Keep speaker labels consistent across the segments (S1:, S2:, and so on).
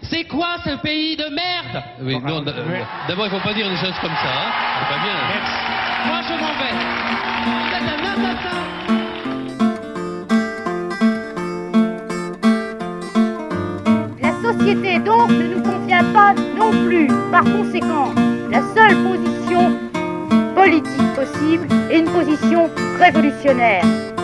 S1: C'est quoi ce pays de merde?
S2: Oui, non, d'abord, il ne faut pas dire des choses comme ça, hein. C'est pas bien.
S1: Moi, je m'en vais. Vous êtes un assassin.
S3: La société donc ne nous convient pas non plus. Par conséquent, la seule position politique possible est une position révolutionnaire.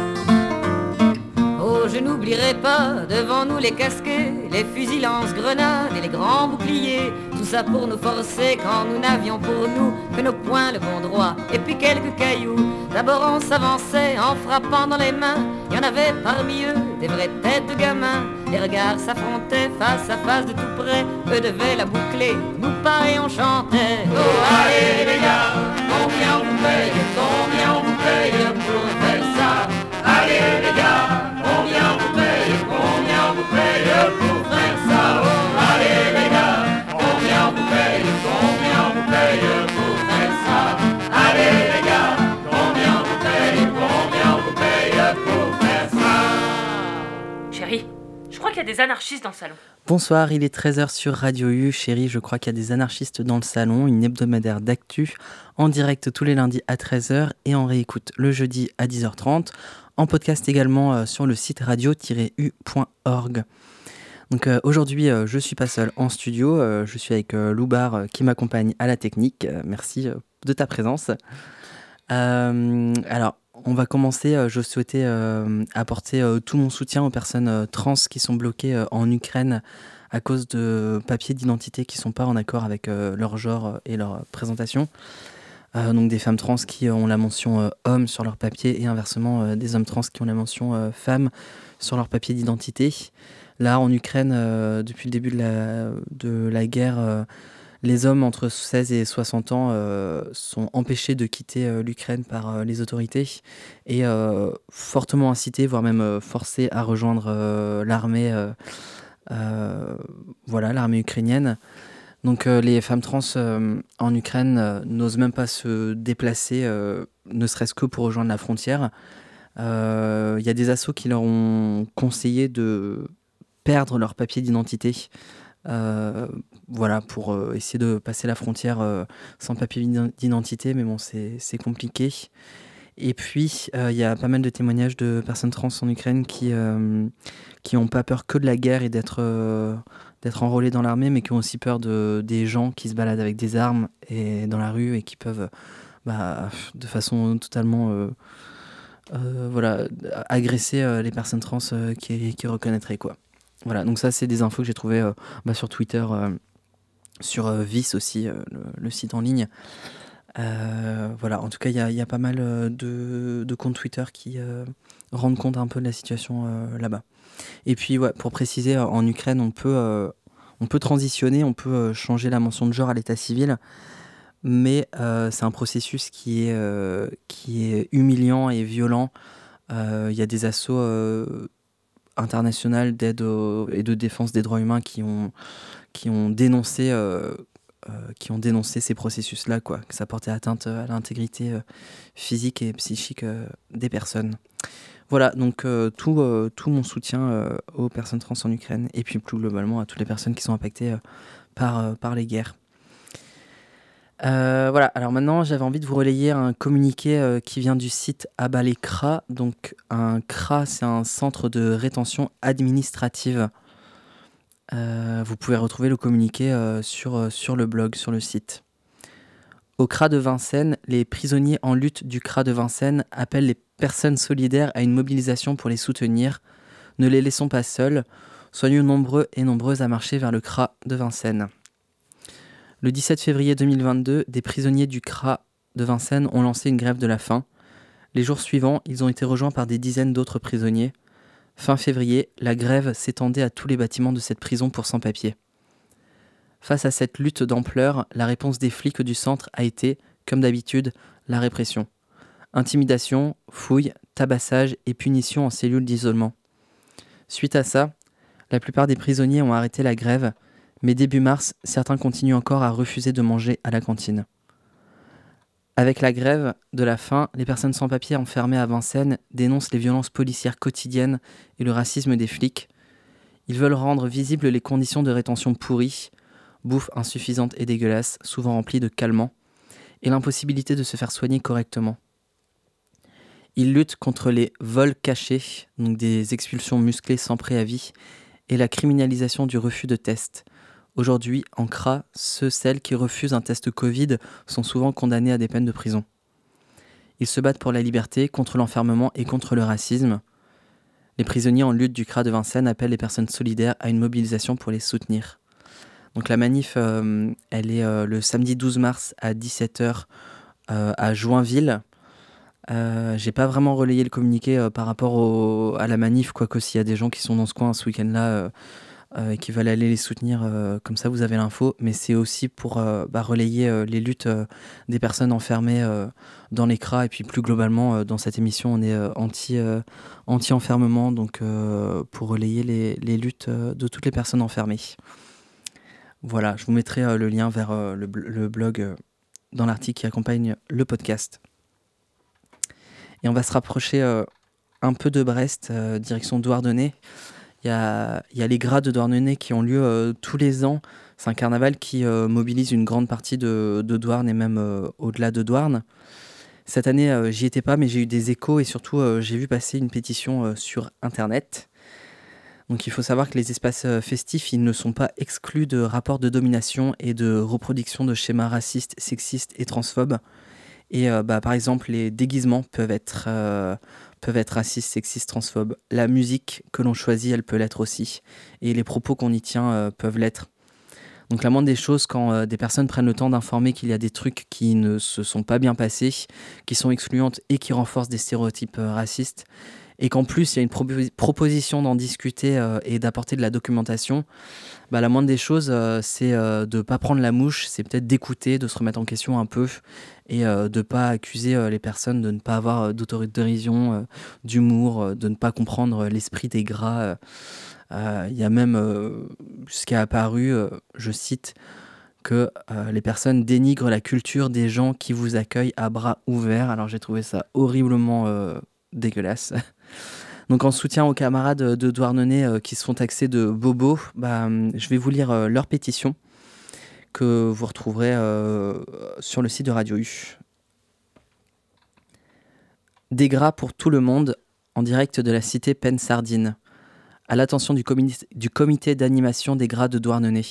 S4: Oh, je n'oublierai pas devant nous les casquets, les fusils lance-grenades et les grands boucliers. Tout ça pour nous forcer quand nous n'avions pour nous que nos poings le bon droit et puis quelques cailloux. D'abord on s'avançait en frappant dans les mains. Il y en avait parmi eux des vraies têtes de gamins. Les regards s'affrontaient face à face de tout près. Eux devaient la boucler, nous pareil on chantait. Oh allez les gars, combien on vous paye, combien on vous paye pour faire ça? Allez les gars, combien on vous paye pour faire ça? Oh allez les gars, combien on vous paye pour faire ça? Allez les gars, combien on vous paye pour faire ça?
S5: Chérie, je crois qu'il y a des anarchistes dans le salon.
S6: Bonsoir, il est 13h sur Radio U. Chérie, je crois qu'il y a des anarchistes dans le salon, une hebdomadaire d'actu, en direct tous les lundis à 13h et en réécoute le jeudi à 10h30, en podcast également sur le site radio-u.org. Donc aujourd'hui, je suis pas seul en studio, je suis avec Loubar qui m'accompagne à la technique. Merci de ta présence. Alors, on va commencer. Je souhaitais apporter tout mon soutien aux personnes trans qui sont bloquées en Ukraine à cause de papiers d'identité qui ne sont pas en accord avec leur genre et leur présentation. Donc des femmes trans qui ont la mention homme sur leur papier et inversement des hommes trans qui ont la mention femme sur leur papier d'identité. Là, en Ukraine, depuis le début de la guerre, les hommes entre 16 et 60 ans sont empêchés de quitter l'Ukraine par les autorités et fortement incités, voire même forcés à rejoindre l'armée, l'armée ukrainienne. Donc les femmes trans en Ukraine n'osent même pas se déplacer, ne serait-ce que pour rejoindre la frontière. Il y a des assos qui leur ont conseillé de perdre leur papier d'identité pour essayer de passer la frontière sans papier d'identité, mais bon, c'est compliqué. Et puis, il y a pas mal de témoignages de personnes trans en Ukraine qui n'ont pas peur que de la guerre et d'être enrôlés dans l'armée, mais qui ont aussi peur des gens qui se baladent avec des armes et dans la rue et qui peuvent, de façon totalement agresser les personnes trans qui reconnaîtraient, quoi. Voilà, donc ça, c'est des infos que j'ai trouvées sur Twitter, sur Vice aussi, le site en ligne. En tout cas, il y a pas mal de comptes Twitter qui rendent compte un peu de la situation là-bas. Et puis, pour préciser, en Ukraine, on peut transitionner, on peut changer la mention de genre à l'état civil, mais c'est un processus qui est humiliant et violent. Il y a des assos internationales d'aide et de défense des droits humains qui ont dénoncé ces processus-là, quoi, que ça portait atteinte à l'intégrité physique et psychique des personnes. Voilà, donc tout mon soutien aux personnes trans en Ukraine et puis plus globalement à toutes les personnes qui sont impactées par les guerres. Alors maintenant j'avais envie de vous relayer un communiqué qui vient du site Abalé CRA. Donc un CRA, c'est un centre de rétention administrative. Vous pouvez retrouver le communiqué sur le blog, sur le site. Au CRA de Vincennes, les prisonniers en lutte du CRA de Vincennes appellent les personnes solidaires à une mobilisation pour les soutenir. Ne les laissons pas seuls. Soyons nombreux et nombreuses à marcher vers le CRA de Vincennes. Le 17 février 2022, des prisonniers du CRA de Vincennes ont lancé une grève de la faim. Les jours suivants, ils ont été rejoints par des dizaines d'autres prisonniers. Fin février, la grève s'étendait à tous les bâtiments de cette prison pour sans-papiers. Face à cette lutte d'ampleur, la réponse des flics du centre a été, comme d'habitude, la répression. Intimidation, fouilles, tabassage et punition en cellules d'isolement. Suite à ça, la plupart des prisonniers ont arrêté la grève, mais début mars, certains continuent encore à refuser de manger à la cantine. Avec la grève de la faim, les personnes sans papier enfermées à Vincennes dénoncent les violences policières quotidiennes et le racisme des flics. Ils veulent rendre visibles les conditions de rétention pourries, bouffe insuffisante et dégueulasse, souvent remplie de calmants, et l'impossibilité de se faire soigner correctement. Ils luttent contre les vols cachés, donc des expulsions musclées sans préavis, et la criminalisation du refus de test. Aujourd'hui, en CRA, celles qui refusent un test Covid sont souvent condamnés à des peines de prison. Ils se battent pour la liberté, contre l'enfermement et contre le racisme. Les prisonniers en lutte du CRA de Vincennes appellent les personnes solidaires à une mobilisation pour les soutenir. Donc la manif, elle est le samedi 12 mars à 17h à Joinville. J'ai pas vraiment relayé le communiqué par rapport à la manif, quoique s'il y a des gens qui sont dans ce coin ce week-end-là et qui veulent aller les soutenir, comme ça vous avez l'info. Mais c'est aussi pour relayer les luttes des personnes enfermées dans les CRA. Et puis plus globalement, dans cette émission, on est anti-enfermement, donc pour relayer les luttes de toutes les personnes enfermées. Voilà, je vous mettrai le lien vers le blog dans l'article qui accompagne le podcast. Et on va se rapprocher un peu de Brest, direction Douarnenez. Il y a les Gras de Douarnenez qui ont lieu tous les ans. C'est un carnaval qui mobilise une grande partie de Douarn et même au-delà de Douarn. Cette année, j'y étais pas, mais j'ai eu des échos et surtout, j'ai vu passer une pétition sur Internet. Donc il faut savoir que les espaces festifs, ils ne sont pas exclus de rapports de domination et de reproduction de schémas racistes, sexistes et transphobes. Et par exemple, les déguisements peuvent être racistes, sexistes, transphobes. La musique que l'on choisit, elle peut l'être aussi. Et les propos qu'on y tient peuvent l'être. Donc la moindre des choses, quand des personnes prennent le temps d'informer qu'il y a des trucs qui ne se sont pas bien passés, qui sont excluantes et qui renforcent des stéréotypes racistes, et qu'en plus il y a une proposition d'en discuter et d'apporter de la documentation, la moindre des choses, c'est de ne pas prendre la mouche, c'est peut-être d'écouter, de se remettre en question un peu, et de ne pas accuser les personnes de ne pas avoir d'autodérision, d'humour, de ne pas comprendre l'esprit des Gras. Il y a même ce qui est apparu, je cite, que les personnes dénigrent la culture des gens qui vous accueillent à bras ouverts. Alors j'ai trouvé ça horriblement dégueulasse. Donc en soutien aux camarades de Douarnenez qui se font taxer de bobos, je vais vous lire leur pétition que vous retrouverez sur le site de Radio U. Des Gras pour tout le monde, en direct de la cité Pennes-Sardine, à l'attention du comité d'animation des Gras de Douarnenez.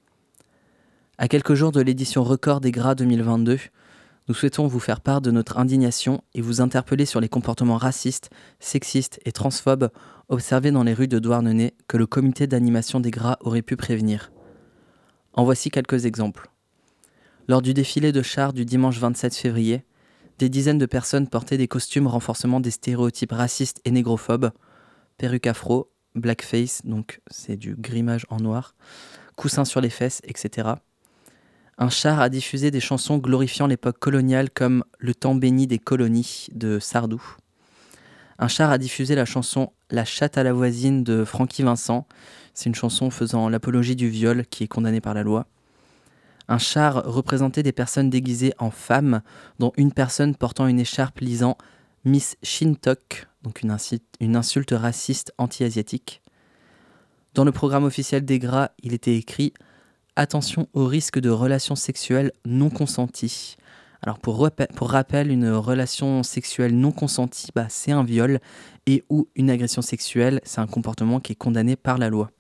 S6: À quelques jours de l'édition record des Gras 2022, nous souhaitons vous faire part de notre indignation et vous interpeller sur les comportements racistes, sexistes et transphobes observés dans les rues de Douarnenez que le comité d'animation des Gras aurait pu prévenir. En voici quelques exemples. Lors du défilé de chars du dimanche 27 février, des dizaines de personnes portaient des costumes renforcement des stéréotypes racistes et négrophobes, perruque afro, blackface, donc c'est du grimage en noir, coussins sur les fesses, etc. Un char a diffusé des chansons glorifiant l'époque coloniale comme « Le temps béni des colonies » de Sardou. Un char a diffusé la chanson « La chatte à la voisine » de Francky Vincent. C'est une chanson faisant l'apologie du viol qui est condamnée par la loi. Un char représentait des personnes déguisées en femmes, dont une personne portant une écharpe lisant « Miss Shintok », donc une insulte raciste anti-asiatique. Dans le programme officiel des Gras, il était écrit « Attention au risque de relations sexuelles non consenties ». Alors pour rappel, une relation sexuelle non consentie, c'est un viol, et ou une agression sexuelle, c'est un comportement qui est condamné par la loi.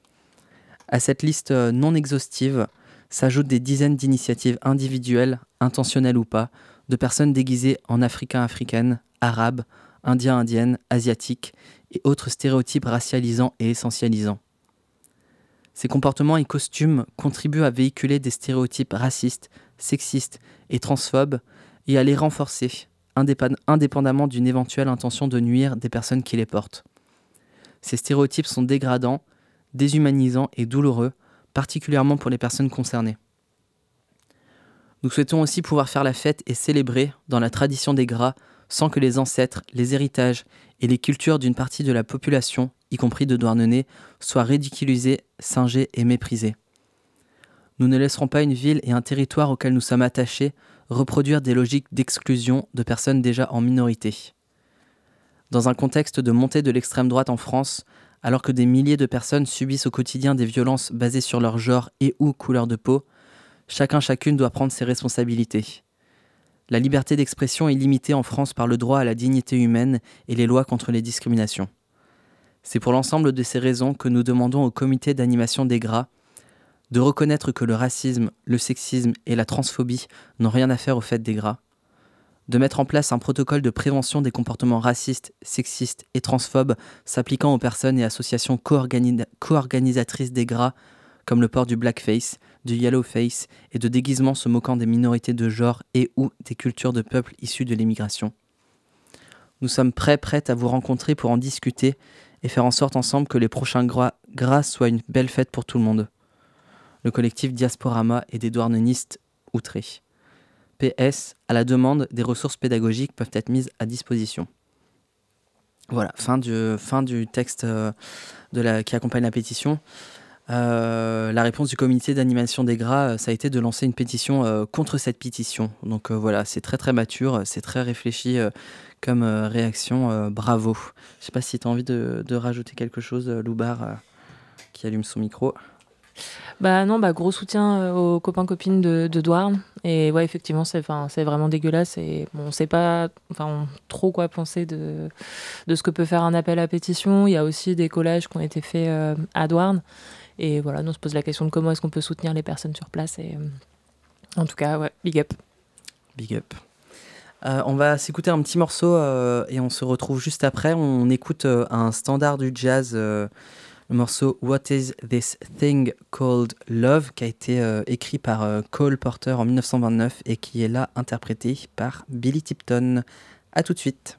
S6: À cette liste non exhaustive s'ajoutent des dizaines d'initiatives individuelles, intentionnelles ou pas, de personnes déguisées en africaines, arabes, indiennes, asiatiques et autres stéréotypes racialisants et essentialisants. Ces comportements et costumes contribuent à véhiculer des stéréotypes racistes, sexistes et transphobes et à les renforcer, indépendamment d'une éventuelle intention de nuire des personnes qui les portent. Ces stéréotypes sont dégradants, déshumanisants et douloureux, particulièrement pour les personnes concernées. Nous souhaitons aussi pouvoir faire la fête et célébrer, dans la tradition des Gras, sans que les ancêtres, les héritages et les cultures d'une partie de la population, y compris de Douarnenez, soient ridiculisés, singés et méprisés. Nous ne laisserons pas une ville et un territoire auquel nous sommes attachés reproduire des logiques d'exclusion de personnes déjà en minorité. Dans un contexte de montée de l'extrême droite en France, Alors que des milliers de personnes subissent au quotidien des violences basées sur leur genre et ou couleur de peau, chacune doit prendre ses responsabilités. La liberté d'expression est limitée en France par le droit à la dignité humaine et les lois contre les discriminations. C'est pour l'ensemble de ces raisons que nous demandons au comité d'animation des GRA de reconnaître que le racisme, le sexisme et la transphobie n'ont rien à faire au fait des GRA, de mettre en place un protocole de prévention des comportements racistes, sexistes et transphobes s'appliquant aux personnes et associations co-organisatrices des GRA, comme le port du blackface, du yellowface et de déguisements se moquant des minorités de genre et ou des cultures de peuples issus de l'immigration. Nous sommes prêtes à vous rencontrer pour en discuter et faire en sorte ensemble que les prochains GRA soient une belle fête pour tout le monde. Le collectif Diasporama et des douarnenistes outrés. PS, à la demande, des ressources pédagogiques peuvent être mises à disposition. Voilà, fin du texte qui accompagne la pétition. La réponse du comité d'animation des GRA, ça a été de lancer une pétition contre cette pétition. Donc voilà, c'est très très mature, c'est très réfléchi comme réaction. Bravo. Je sais pas si tu as envie de rajouter quelque chose, Loubar, qui allume son micro.
S7: Non, gros soutien aux copains-copines de Douarn. Et ouais, effectivement, c'est vraiment dégueulasse. Et bon, on sait pas trop quoi penser de ce que peut faire un appel à pétition. Il y a aussi des collages qui ont été faits à Douarn. Et voilà, nous on se pose la question de comment est-ce qu'on peut soutenir les personnes sur place. Et en tout cas, ouais, big up.
S6: Big up. On va s'écouter un petit morceau et on se retrouve juste après. On écoute un standard du jazz, le morceau What is this thing called love, qui a été écrit par Cole Porter en 1929 et qui est là interprété par Billy Tipton. À tout de suite.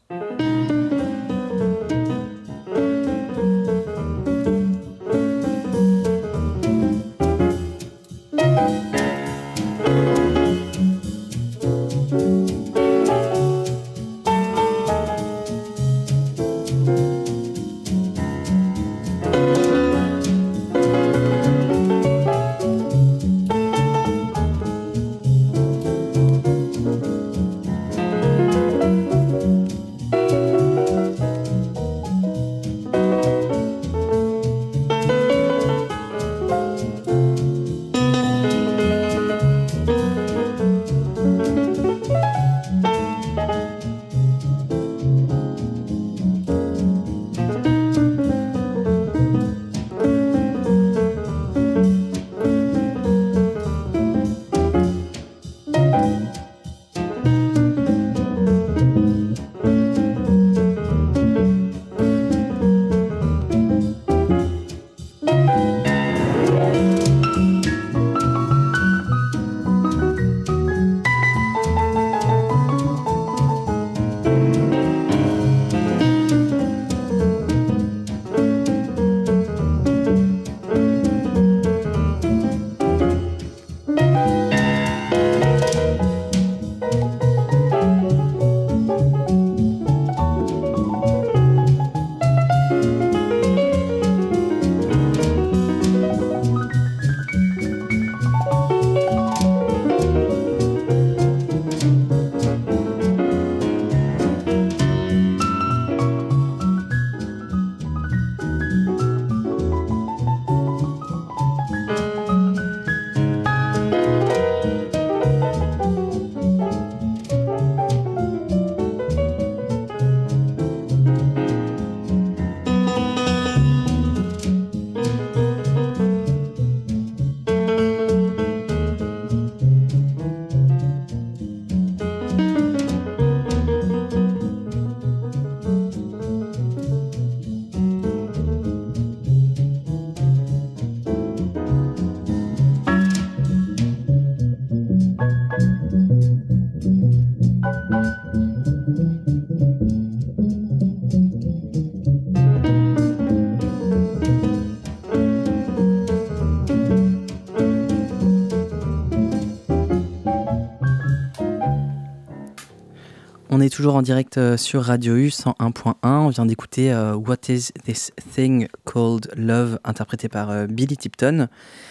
S6: On est toujours en direct sur Radio U 101.1. On vient d'écouter What is this thing called love, interprété par Billy Tipton.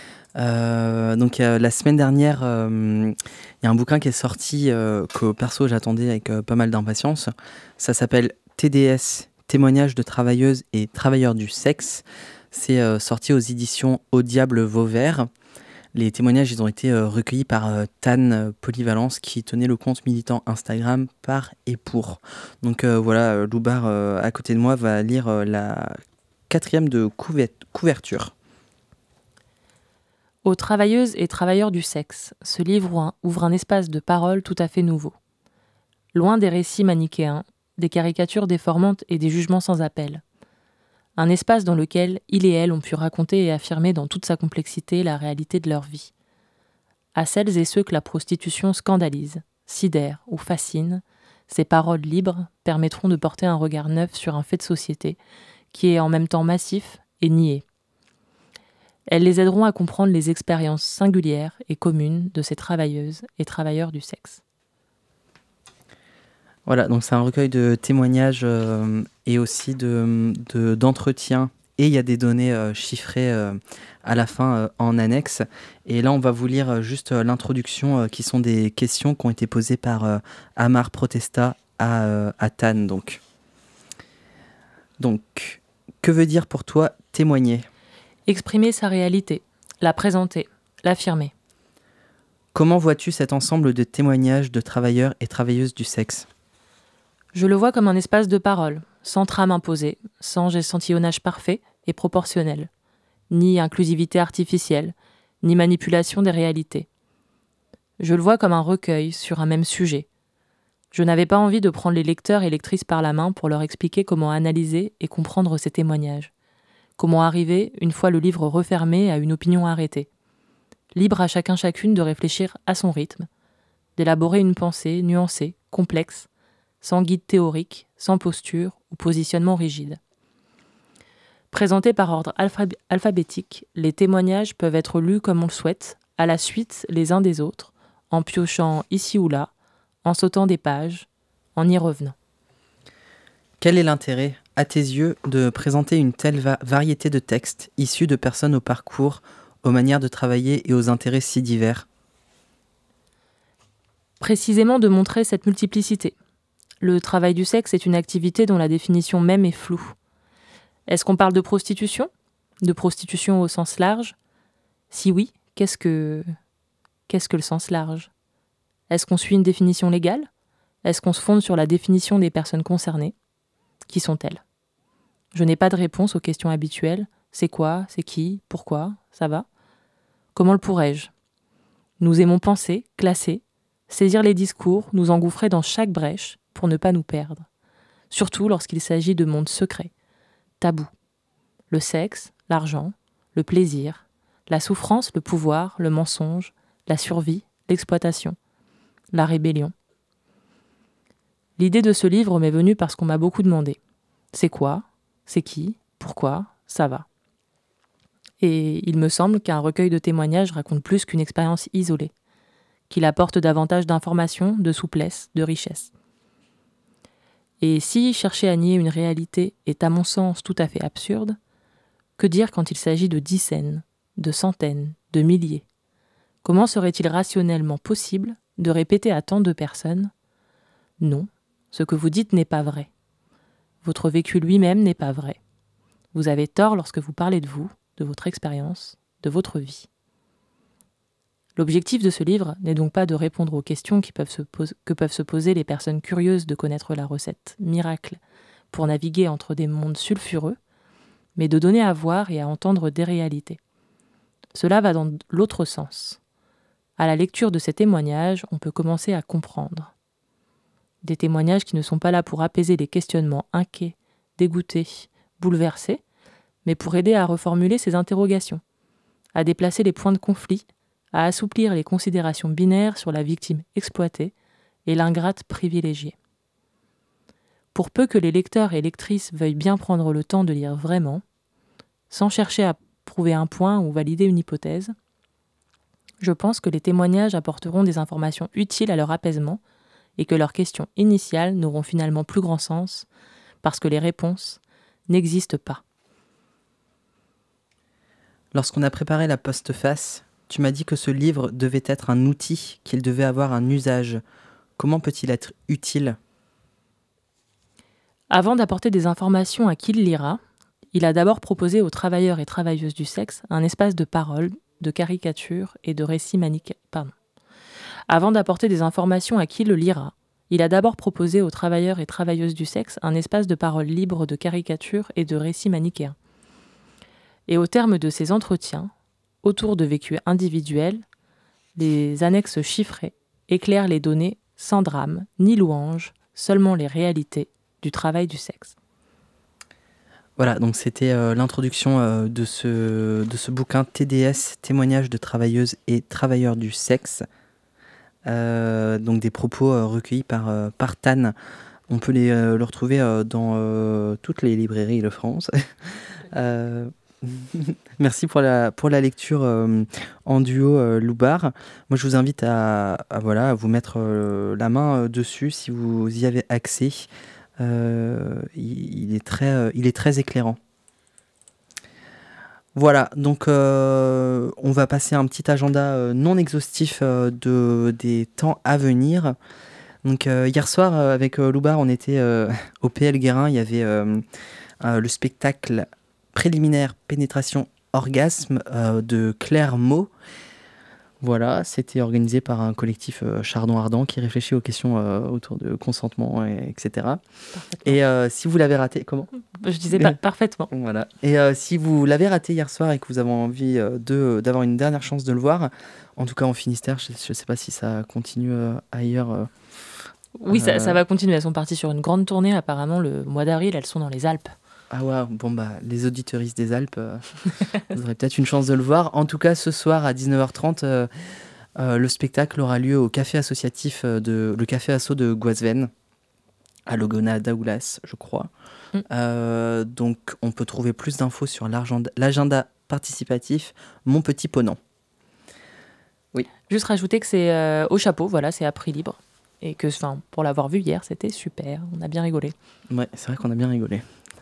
S6: Donc la semaine dernière, il y a un bouquin qui est sorti que perso j'attendais avec pas mal d'impatience. Ça s'appelle TDS témoignages de travailleuses et travailleurs du sexe. C'est sorti aux éditions Au Diable Vauvert. Les témoignages, ils ont été recueillis par Tan Polyvalence, qui tenait le compte militant Instagram Par et Pour. Donc voilà, Loubar, à côté de moi, va lire la 4e de couverture.
S7: Aux travailleuses et travailleurs du sexe, ce livre ouvre un espace de parole tout à fait nouveau. Loin des récits manichéens, des caricatures déformantes et des jugements sans appel. Un espace dans lequel il et elle ont pu raconter et affirmer dans toute sa complexité la réalité de leur vie. À celles et ceux que la prostitution scandalise, sidère ou fascine, ces paroles libres permettront de porter un regard neuf sur un fait de société qui est en même temps massif et nié. Elles les aideront à comprendre les expériences singulières et communes de ces travailleuses et travailleurs du sexe.
S6: Voilà, donc c'est un recueil de témoignages et aussi d'entretiens. Et il y a des données chiffrées à la fin en annexe. Et là, on va vous lire juste l'introduction qui sont des questions qui ont été posées par Amar Protesta à Tan. Donc, que veut dire pour toi témoigner ?
S7: Exprimer sa réalité, la présenter, l'affirmer.
S6: Comment vois-tu cet ensemble de témoignages de travailleurs et travailleuses du sexe ?
S7: Je le vois comme un espace de parole, sans trame imposée, sans échantillonnage parfait et proportionnel, ni inclusivité artificielle, ni manipulation des réalités. Je le vois comme un recueil sur un même sujet. Je n'avais pas envie de prendre les lecteurs et lectrices par la main pour leur expliquer comment analyser et comprendre ces témoignages. Comment arriver, une fois le livre refermé, à une opinion arrêtée. Libre à chacune de réfléchir à son rythme, d'élaborer une pensée nuancée, complexe, sans guide théorique, sans posture ou positionnement rigide. Présentés par ordre alphabétique, les témoignages peuvent être lus comme on le souhaite, à la suite les uns des autres, en piochant ici ou là, en sautant des pages, en y revenant.
S6: Quel est l'intérêt, à tes yeux, de présenter une telle variété de textes issus de personnes au parcours, aux manières de travailler et aux intérêts si divers ?
S7: Précisément de montrer cette multiplicité. Le travail du sexe est une activité dont la définition même est floue. Est-ce qu'on parle de prostitution ? De prostitution au sens large ? Si oui, qu'est-ce que le sens large ? Est-ce qu'on suit une définition légale ? Est-ce qu'on se fonde sur la définition des personnes concernées ? Qui sont-elles ? Je n'ai pas de réponse aux questions habituelles. C'est quoi ? C'est qui ? Pourquoi ? Ça va ? Comment le pourrais-je ? Nous aimons penser, classer, saisir les discours, nous engouffrer dans chaque brèche pour ne pas nous perdre. Surtout lorsqu'il s'agit de mondes secrets, tabous. Le sexe, l'argent, le plaisir, la souffrance, le pouvoir, le mensonge, la survie, l'exploitation, la rébellion. L'idée de ce livre m'est venue parce qu'on m'a beaucoup demandé. C'est quoi ? C'est qui ? Pourquoi ? Ça va. Et il me semble qu'un recueil de témoignages raconte plus qu'une expérience isolée, qu'il apporte davantage d'informations, de souplesse, de richesse. Et si chercher à nier une réalité est à mon sens tout à fait absurde, que dire quand il s'agit de dizaines, de centaines, de milliers ? Comment serait-il rationnellement possible de répéter à tant de personnes « Non, ce que vous dites n'est pas vrai. Votre vécu lui-même n'est pas vrai. Vous avez tort lorsque vous parlez de vous, de votre expérience, de votre vie. » L'objectif de ce livre n'est donc pas de répondre aux questions que peuvent se poser les personnes curieuses de connaître la recette miracle pour naviguer entre des mondes sulfureux, mais de donner à voir et à entendre des réalités. Cela va dans l'autre sens. À la lecture de ces témoignages, on peut commencer à comprendre. Des témoignages qui ne sont pas là pour apaiser les questionnements inquiets, dégoûtés, bouleversés, mais pour aider à reformuler ces interrogations, à déplacer les points de conflit, à assouplir les considérations binaires sur la victime exploitée et l'ingrate privilégiée. Pour peu que les lecteurs et lectrices veuillent bien prendre le temps de lire vraiment, sans chercher à prouver un point ou valider une hypothèse, je pense que les témoignages apporteront des informations utiles à leur apaisement et que leurs questions initiales n'auront finalement plus grand sens parce que les réponses n'existent pas.
S6: Lorsqu'on a préparé la postface, tu m'as dit que ce livre devait être un outil, qu'il devait avoir un usage. Comment peut-il être utile ?
S7: Avant d'apporter des informations à qui le lira, il a d'abord proposé aux travailleurs et travailleuses du sexe un espace de parole, de caricature et de récits manichéens. Avant d'apporter des informations à qui le lira, il a d'abord proposé aux travailleurs et travailleuses du sexe un espace de parole libre de caricature et de récits manichéens. Et au terme de ces entretiens, autour de vécus individuels, les annexes chiffrées éclairent les données sans drame ni louange, seulement les réalités du travail du sexe.
S6: Voilà, donc c'était l'introduction de ce bouquin TDS, Témoignages de travailleuses et travailleurs du sexe. Donc des propos recueillis par Tan. On peut le retrouver dans toutes les librairies de France. Merci pour la lecture en duo, Loubar. Moi, je vous invite à vous mettre la main dessus si vous y avez accès. Il est très éclairant. Voilà, donc on va passer à un petit agenda non exhaustif des temps à venir. Donc hier soir, avec Loubar, on était au PL Guérin. Il y avait le spectacle préliminaire pénétration orgasme de Claire Meaux. Voilà, c'était organisé par un collectif Chardon Ardent qui réfléchit aux questions autour de consentement, etc. Et si vous l'avez raté, comment ?
S7: Je disais parfaitement.
S6: Voilà. Et si vous l'avez raté hier soir et que vous avez envie d'avoir une dernière chance de le voir, en tout cas en Finistère, je ne sais pas si ça continue ailleurs.
S7: Oui, ça va continuer. Elles sont parties sur une grande tournée. Apparemment, le mois d'avril, elles sont dans les Alpes.
S6: Ah ouais, bon bah les auditeuristes des Alpes, vous aurez peut-être une chance de le voir. En tout cas, ce soir à 19h30, le spectacle aura lieu au café associatif le café asso de Guasven, à Logona d'Aoulas, je crois. Donc on peut trouver plus d'infos sur l'agenda participatif Mon Petit Ponant. Oui.
S7: Juste rajouter que c'est au chapeau, voilà, c'est à prix libre. Et que pour l'avoir vu hier, c'était super, on a bien rigolé.
S6: Ouais, c'est vrai qu'on a bien rigolé.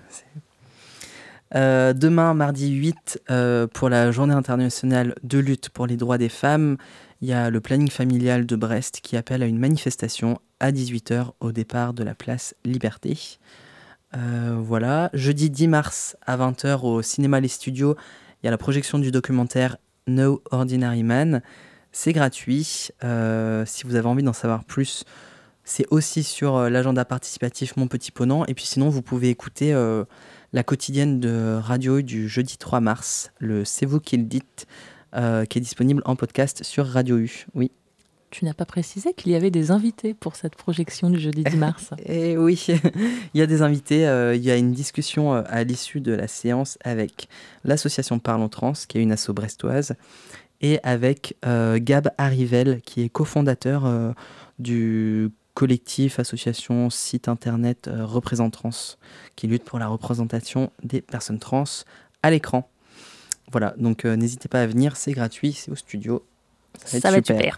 S6: Demain, mardi 8, pour la journée internationale de lutte pour les droits des femmes, il y a le planning familial de Brest qui appelle à une manifestation à 18h au départ de la place Liberté. Voilà. Jeudi 10 mars à 20h au cinéma Les Studios, il y a la projection du documentaire No Ordinary Man. C'est gratuit. Si vous avez envie d'en savoir plus, c'est aussi sur l'agenda participatif Mon Petit Ponant. Et puis sinon, vous pouvez écouter la quotidienne de Radio U du jeudi 3 mars, le C'est vous qui le dites, qui est disponible en podcast sur Radio U. Oui.
S7: Tu n'as pas précisé qu'il y avait des invités pour cette projection du jeudi 10 mars.
S6: Et oui, il y a des invités. Il y a une discussion à l'issue de la séance avec l'association Parlons Trans, qui est une asso brestoise, et avec Gab Arrivel, qui est cofondateur du collectif, association, site internet Représente Trans, qui lutte pour la représentation des personnes trans à l'écran. Voilà, donc n'hésitez pas à venir, c'est gratuit, c'est au studio. Ça va être super.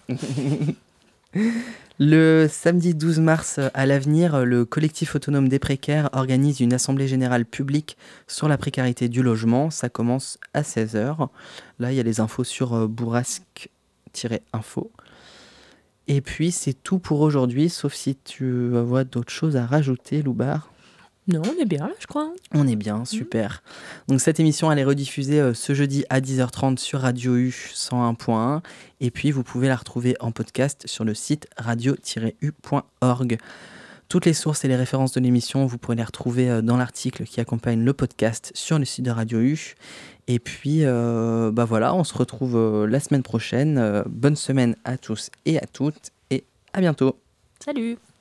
S6: Le samedi 12 mars à l'avenir, le collectif autonome des précaires organise une assemblée générale publique sur la précarité du logement. Ça commence à 16h. Là, il y a les infos sur bourrasque-info. Et puis, c'est tout pour aujourd'hui, sauf si tu vois d'autres choses à rajouter, Loubar.
S7: Non, on est bien là, je crois.
S6: On est bien, super. Donc cette émission, elle est rediffusée ce jeudi à 10h30 sur Radio U 101.1. Et puis, vous pouvez la retrouver en podcast sur le site radio-u.org. Toutes les sources et les références de l'émission, vous pourrez les retrouver dans l'article qui accompagne le podcast sur le site de Radio U. Et puis, voilà, on se retrouve la semaine prochaine. Bonne semaine à tous et à toutes. Et à bientôt.
S7: Salut!